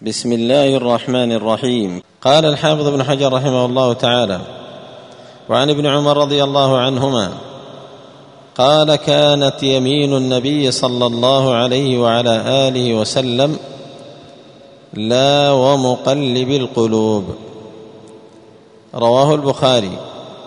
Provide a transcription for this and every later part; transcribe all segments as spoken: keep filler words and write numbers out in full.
بسم الله الرحمن الرحيم. قال الحافظ ابن حجر رحمه الله تعالى: وعن ابن عمر رضي الله عنهما قال: كانت يمين النبي صلى الله عليه وعلى آله وسلم لا ومقلب القلوب. رواه البخاري.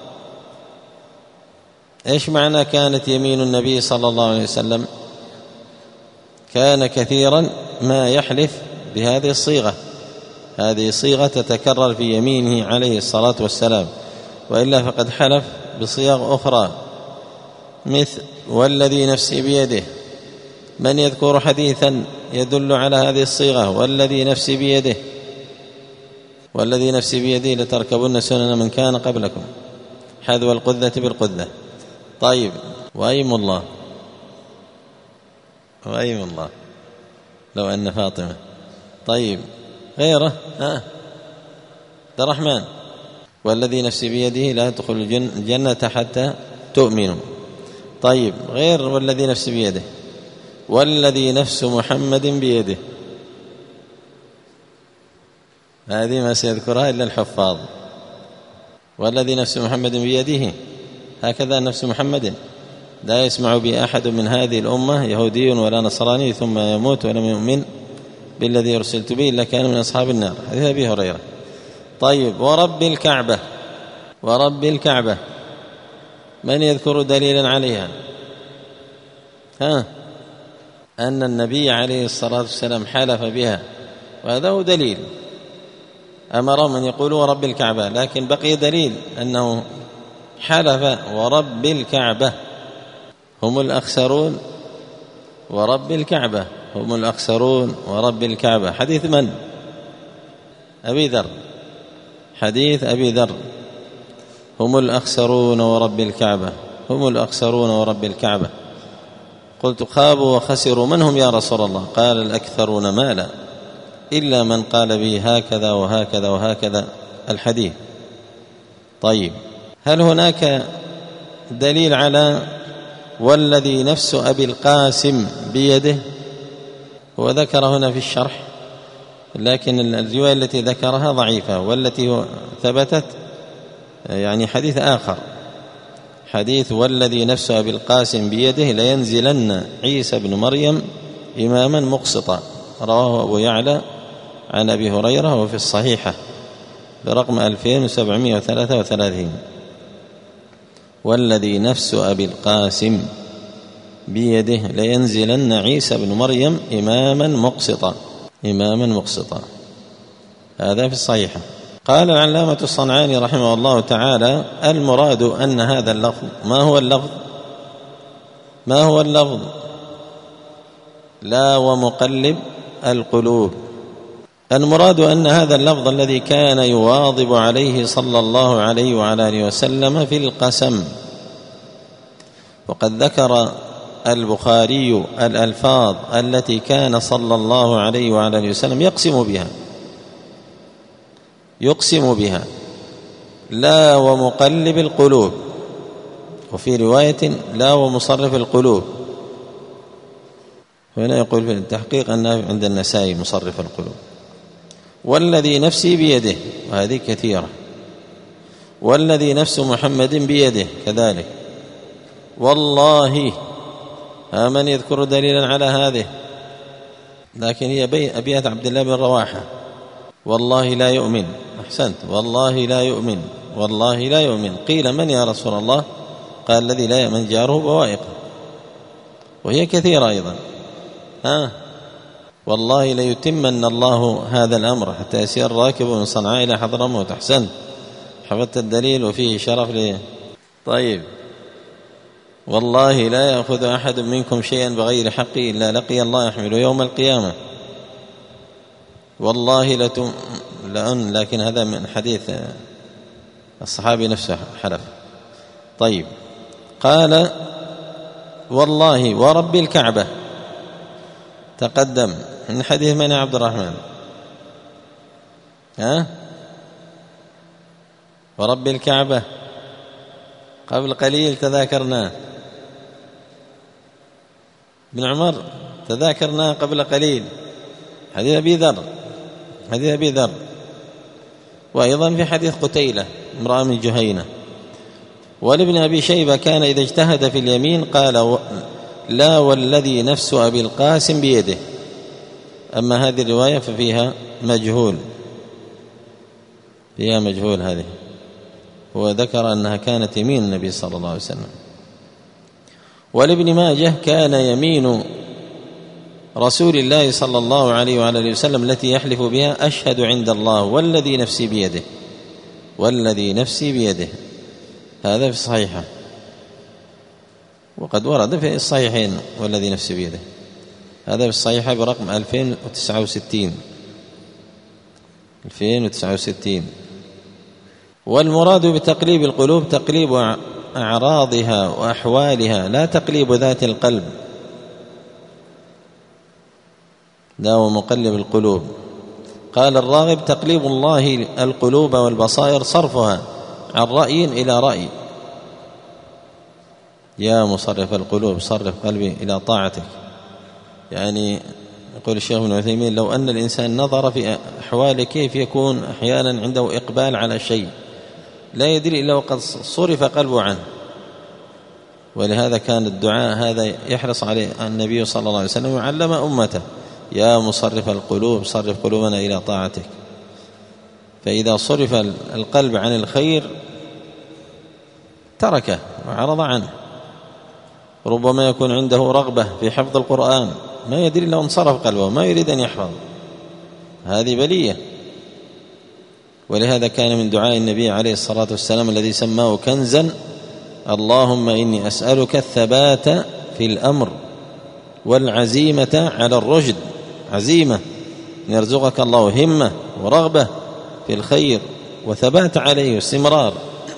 ايش معنى كانت يمين النبي صلى الله عليه وسلم؟ كان كثيرا ما يحلف بهذه الصيغة، هذه صيغة تتكرر في يمينه عليه الصلاة والسلام، وإلا فقد حلف بصيغ أخرى مثل والذي نفسي بيده. من يذكر حديثا يدل على هذه الصيغة؟ والذي نفسي بيده، والذي نفسي بيده لتركبن سنن من كان قبلكم حذو القذة بالقذة. طيب، وأيم الله، وأيم الله لو أن فاطمة. طيب، غيره ها عبد الرحمن: والذي نفسي بيده لا تدخل الجنة حتى تؤمنوا. طيب، غير والذي نفسي بيده: والذي نفس محمد بيده. هذه ما سيذكرها إلا الحفاظ. والذي نفس محمد بيده، هكذا نفس محمد لا يسمع به أحد من هذه الأمة يهودي ولا نصراني ثم يموت ولم يؤمن بالذي أرسلت به إلا كان من أصحاب النار. حديث أبي هريرة. طيب، ورب الكعبة، ورب الكعبة، من يذكر دليلا عليها؟ ها أن النبي عليه الصلاة والسلام حلف بها، وهذا هو دليل. أمرهم أن يقولوا ورب الكعبة، لكن بقي دليل أنه حلف ورب الكعبة. هم الأخسرون ورب الكعبة، هم الأخسرون ورب الكعبة. حديث من؟ أبي ذر. حديث أبي ذر: هم الأخسرون ورب الكعبة، هم الأخسرون ورب الكعبة. قلت: خابوا وخسروا من هم يا رسول الله؟ قال: الأكثرون مالا إلا من قال به هكذا وهكذا وهكذا الحديث. طيب، هل هناك دليل على والذي نفس أبي القاسم بيده؟ هو ذكر هنا في الشرح، لكن الرواية التي ذكرها ضعيفة، والتي ثبتت يعني حديث آخر، حديث والذي نفس أبي القاسم بيده لينزلن عيسى بن مريم إماما مقسطا. رواه أبو يعلى عن أبي هريرة وفي الصحيحة برقم ألفين وسبعمائة وثلاثة وثلاثين: والذي نفس أبي القاسم بيده لينزلن عيسى بن مريم إماما مقسطا، إماما مقسطا. هذا في الصحيحة. قال العلامة الصنعاني رحمه الله تعالى: المراد أن هذا اللفظ، ما هو اللفظ؟ ما هو اللفظ؟ لا ومقلب القلوب. المراد أن هذا اللفظ الذي كان يواظب عليه صلى الله عليه وعلى آله وسلم في القسم. وقد ذكر البخاري الألفاظ التي كان صلى الله عليه وعلى آله وسلم يقسم بها، يقسم بها: لا ومقلب القلوب، وفي رواية لا ومصرف القلوب. هنا يقول في التحقيق أن عند النسائي مصرف القلوب. والذي نفسي بيده، وهذه كثيرة. والذي نفس محمد بيده كذلك. والله، ها من يذكر دليلا على هذه؟ لكن هي أبيات عبد الله بن رواحة: والله لا يؤمن. أحسنت، والله لا يؤمن، والله لا يؤمن. قيل: من يا رسول الله؟ قال: الذي لا يأمن جاره بوائقه. وهي كثيرة أيضا. ها والله ليتمن الله هذا الأمر حتى يسير راكب من صنعاء إلى حضرموت. أحسنت، حفظت الدليل وفيه شرف لي. طيب، والله لا يأخذ أحد منكم شيئا بغير حقه إلا لقي الله يحمل يوم القيامة. والله لتم لأن، لكن هذا من حديث الصحابي نفسه حلف. طيب، قال: والله ورب الكعبة، تقدم من حديث من يا عبد الرحمن؟ ها ورب الكعبة قبل قليل تذاكرناه. ابن عمر تذاكرناه قبل قليل، حديث أبي ذر حديث أبي ذر، وأيضا في حديث قتيلة امرأة من جهينة. ولابن أبي شيبة كان إذا اجتهد في اليمين قال لا والذي نفس أبي القاسم بيده. أما هذه الرواية ففيها مجهول، فيها مجهول هذه، هو ذكر أنها كانت يمين النبي صلى الله عليه وسلم. ولابن ماجه كان يمين رسول الله صلى الله عليه وعلى وسلم التي يحلف بها أشهد عند الله والذي نفسي بيده، والذي نفسي بيده، هذا في الصحيحة، وقد ورد في الصحيحين والذي نفسي بيده، هذا في الصحيحة برقم ألفين وتسعة وستين ألفين وتسعة وستين. والمراد بتقليب القلوب تقليب أعراضها وأحوالها، لا تقليب ذات القلب، لا هو مقلب القلوب. قال الراغب تقليب الله القلوب والبصائر صرفها عن رأي إلى رأي. يا مصرف القلوب صرف قلبي إلى طاعتك. يعني يقول الشيخ ابن عثيمين لو أن الإنسان نظر في أحواله كيف يكون أحيانا عنده إقبال على شيء لا يدري إلا وقد صرف قلبه عنه. ولهذا كان الدعاء هذا يحرص عليه النبي صلى الله عليه وسلم وعلم أمته يا مصرف القلوب صرف قلوبنا إلى طاعتك. فإذا صرف القلب عن الخير تركه وعرض عنه. ربما يكون عنده رغبة في حفظ القرآن ما يدري لو انصرف قلبه ما يريد أن يحفظ، هذه بلية. ولهذا كان من دعاء النبي عليه الصلاة والسلام الذي سماه كنزا اللهم إني أسألك الثبات في الأمر والعزيمة على الرشد، عزيمة أن يرزقك الله همة ورغبة في الخير وثبات عليه واستمرار.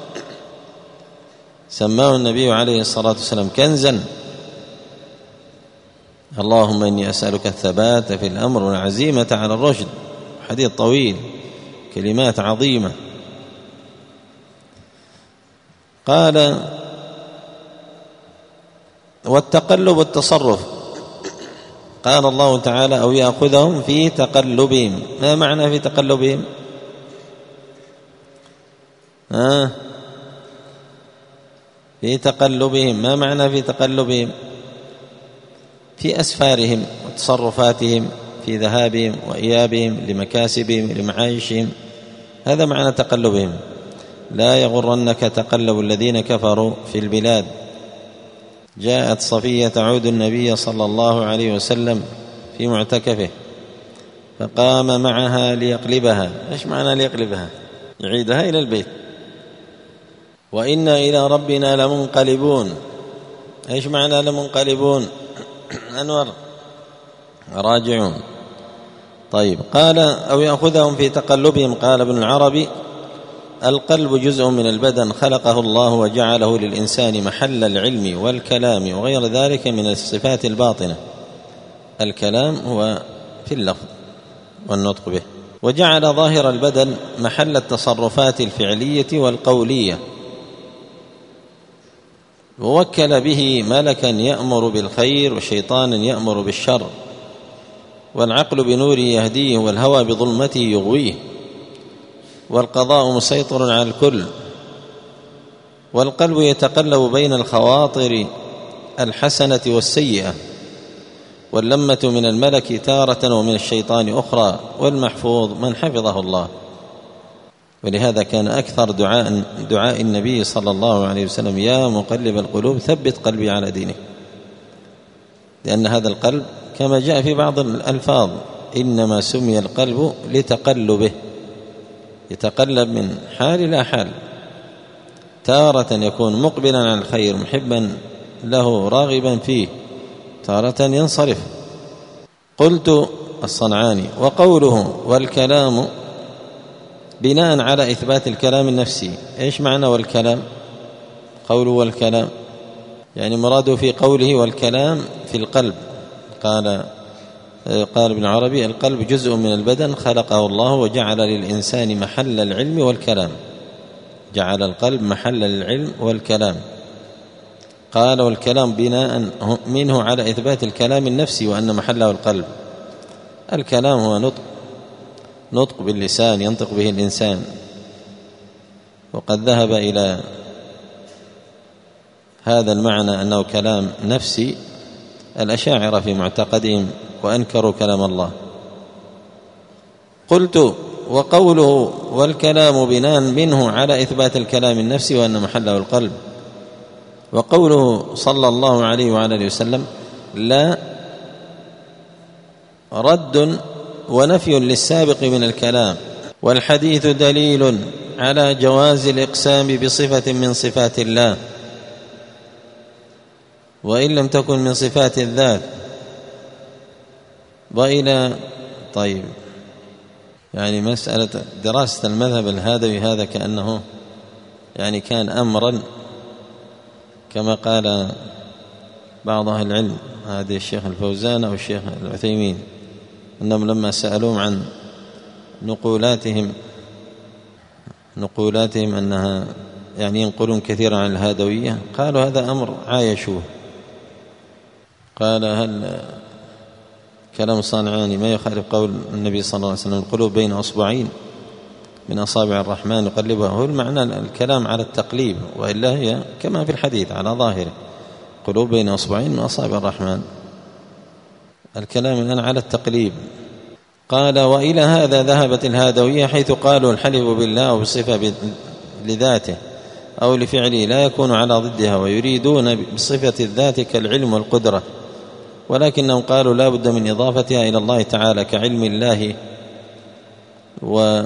سماه النبي عليه الصلاة والسلام كنزا اللهم إني أسألك الثبات في الأمر والعزيمة على الرشد. حديث طويل كلمات عظيمة. قال والتقلب والتصرف، قال الله تعالى أو يأخذهم في تقلبهم. ما معنى في تقلبهم؟ ها في تقلبهم ما معنى في تقلبهم؟ في أسفارهم وتصرفاتهم، في ذهابهم وإيابهم لمكاسبهم لمعايشهم، هذا معنى تقلبهم. لا يغرنك تقلب الذين كفروا في البلاد. جاءت صفية تعود النبي صلى الله عليه وسلم في معتكفه فقام معها ليقلبها. إيش معنى ليقلبها؟ يعيدها إلى البيت. وإنا إلى ربنا لمنقلبون. إيش معنى لمنقلبون؟ أنور راجعون. طيب قال أو يأخذهم في تقلبهم. قال ابن العربي القلب جزء من البدن خلقه الله وجعله للإنسان محل العلم والكلام وغير ذلك من الصفات الباطنة. الكلام هو في اللفظ والنطق به، وجعل ظاهر البدن محل التصرفات الفعلية والقولية، ووكل به ملكا يأمر بالخير وشيطانا يأمر بالشر، والعقل بنوره يهديه والهوى بظلمته يغويه، والقضاء مسيطر على الكل. والقلب يتقلب بين الخواطر الحسنة والسيئة، واللمة من الملك تارة ومن الشيطان أخرى، والمحفوظ من حفظه الله. ولهذا كان أكثر دعاء دعاء النبي صلى الله عليه وسلم يا مقلب القلوب ثبت قلبي على دينك، لأن هذا القلب كما جاء في بعض الألفاظ إنما سمي القلب لتقلبه، يتقلب من حال إلى حال، تارة يكون مقبلا على الخير محبا له راغبا فيه، تارة ينصرف. قلت الصنعاني وقوله والكلام بناء على إثبات الكلام النفسي. إيش معنى والكلام؟ قوله والكلام يعني مراده في قوله والكلام في القلب. قال قال ابن عربي القلب جزء من البدن خلقه الله وجعل للإنسان محل العلم والكلام، جعل القلب محل العلم والكلام. قال والكلام بناء منه على إثبات الكلام النفسي وأن محله القلب. الكلام هو نطق نطق باللسان ينطق به الإنسان. وقد ذهب إلى هذا المعنى أنه كلام نفسي الأشاعرة في معتقدهم وأنكروا كلام الله. قلت: وقوله والكلام بناء منه على إثبات الكلام النفسي وأن محله القلب، وقوله صلى الله عليه وعلى آله وسلم لا رد ونفي للسابق من الكلام، والحديث دليل على جواز الإقسام بصفة من صفات الله وإن لم تكن من صفات الذات. وإلى طيب يعني مسألة دراسة المذهب الهادوي هذا كأنه يعني كان أمرا كما قال بعض أهل العلم، هذا الشيخ الفوزان أو الشيخ العثيمين، أنهم لما سألوهم عن نقولاتهم نقولاتهم أنها يعني ينقلون كثيرا عن الهادوية، قالوا هذا أمر عايشوه. قال: هل كلام صانعاني ما يخالف قول النبي صلى الله عليه وسلم القلوب بين أصبعين من أصابع الرحمن يقلبها؟ هو المعنى الكلام على التقليب، وإلا هي كما في الحديث على ظاهره، قلوب بين أصبعين من أصابع الرحمن، الكلام الآن على التقليب. قال: وإلى هذا ذهبت الهادوية حيث قالوا الحلف بالله أو بصفة لذاته أو لفعله لا يكون على ضدها، ويريدون بصفة الذات كالعلم والقدرة، ولكنهم قالوا لا بد من إضافتها إلى الله تعالى كعلم الله، و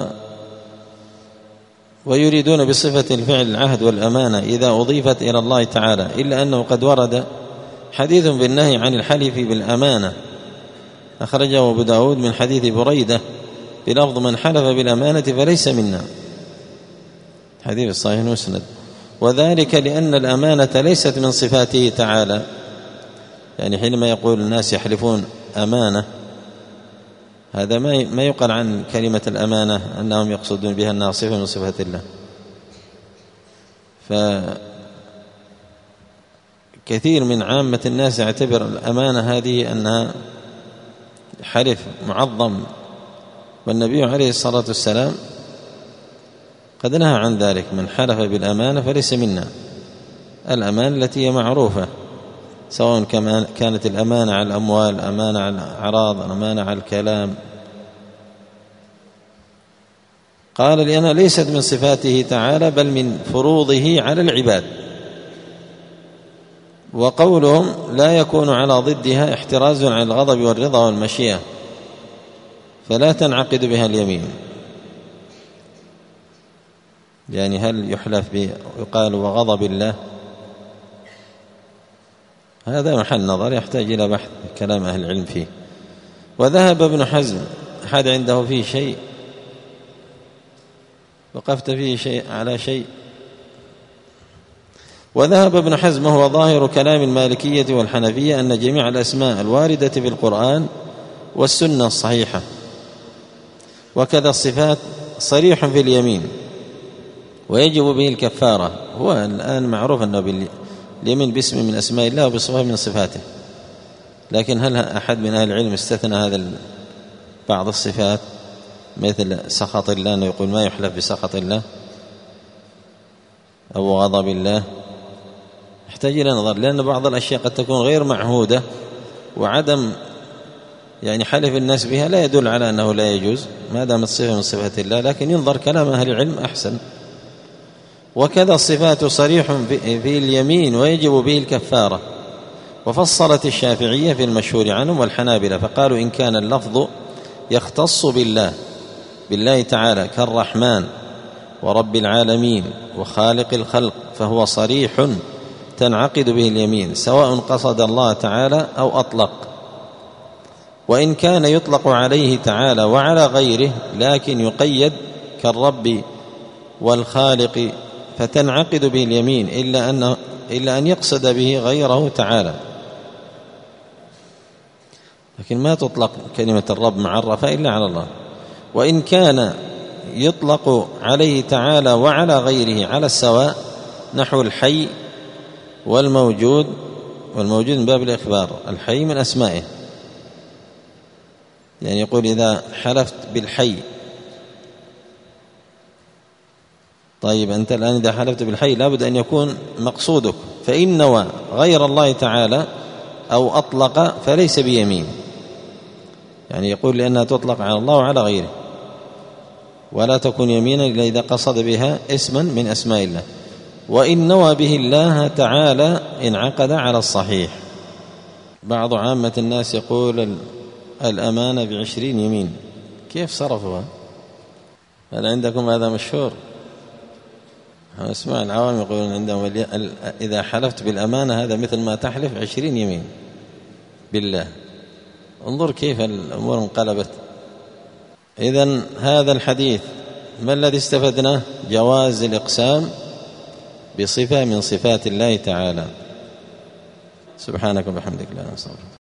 ويريدون بصفة الفعل العهد والأمانة إذا أضيفت إلى الله تعالى، إلا أنه قد ورد حديث بالنهي عن الحلف بالأمانة أخرجه أبو داود من حديث بريدة بلفظ من حلف بالأمانة فليس منا، حديث الصحيح المسند، وذلك لأن الأمانة ليست من صفاته تعالى. يعني حينما يقول الناس يحلفون أمانة، هذا ما يقال عن كلمة الأمانة أنهم يقصدون بها أنها صفة من صفات الله. فكثير من عامة الناس يعتبر الأمانة هذه أنها حلف معظم، والنبي عليه الصلاة والسلام قد نهى عن ذلك، من حلف بالأمانة فليس منا. الأمانة التي هي معروفة، سواء كانت الأمانة على الأموال، أمانة على الأعراض، أمانة على الكلام. قال: لأنها ليست من صفاته تعالى بل من فروضه على العباد. وقولهم لا يكون على ضدها احتراز عن الغضب والرضا والمشيئة، فلا تنعقد بها اليمين. يعني هل يحلف ويقال وغضب الله؟ هذا محل نظر يحتاج إلى بحث كلام أهل العلم فيه. وذهب ابن حزم، أحد عنده فيه شيء؟ وقفت فيه شيء على شيء؟ وذهب ابن حزم وهو ظاهر كلام المالكية والحنفية أن جميع الأسماء الواردة في القرآن والسنة الصحيحة وكذا الصفات صريح في اليمين ويجب به الكفارة. هو الآن معروف أنه اليمين باسم من أسماء الله وبصفة من صفاته، لكن هل أحد من أهل العلم استثنى هذا بعض الصفات مثل سخط الله، أنه يقول ما يحلف بسخط الله أو غضب الله؟ يحتاج إلى نظر، لأن بعض الأشياء قد تكون غير معهودة، وعدم يعني حلف الناس بها لا يدل على أنه لا يجوز ما دامت صفة من صفات الله، لكن ينظر كلام أهل العلم أحسن. وكذا الصفات صريح في اليمين ويجب به الكفارة. وفصلت الشافعية في المشهور عنهم والحنابلة فقالوا إن كان اللفظ يختص بالله بالله تعالى كالرحمن ورب العالمين وخالق الخلق فهو صريح تنعقد به اليمين سواء قصد الله تعالى أو أطلق. وإن كان يطلق عليه تعالى وعلى غيره لكن يقيد كالرب والخالق فتنعقد به اليمين إلا أن إلا أن يقصد به غيره تعالى. لكن ما تطلق كلمة الرب معرفة إلا على الله. وإن كان يطلق عليه تعالى وعلى غيره على السواء نحو الحي والموجود، والموجود من باب الإخبار، الحي من أسمائه، يعني يقول إذا حلفت بالحي طيب أنت الآن إذا حلفت بالحي لابد أن يكون مقصودك، فإن نوى غير الله تعالى أو أطلق فليس بيمين، يعني يقول لأنها تطلق على الله وعلى غيره، ولا تكون يمينا إلا إذا قصد بها اسما من أسماء الله. وإن نوى به الله تعالى انعقد على الصحيح. بعض عامة الناس يقول الأمانة بعشرين يمين، كيف صرفها؟ هل عندكم هذا مشهور؟ اسمع العوام يقولون عندهم إذا حلفت بالأمانة هذا مثل ما تحلف عشرين يمين بالله. انظر كيف الأمور انقلبت. إذن هذا الحديث ما الذي استفدناه؟ جواز الإقسام بصفة من صفات الله تعالى. سبحانك وبحمدك لا نستغفرك.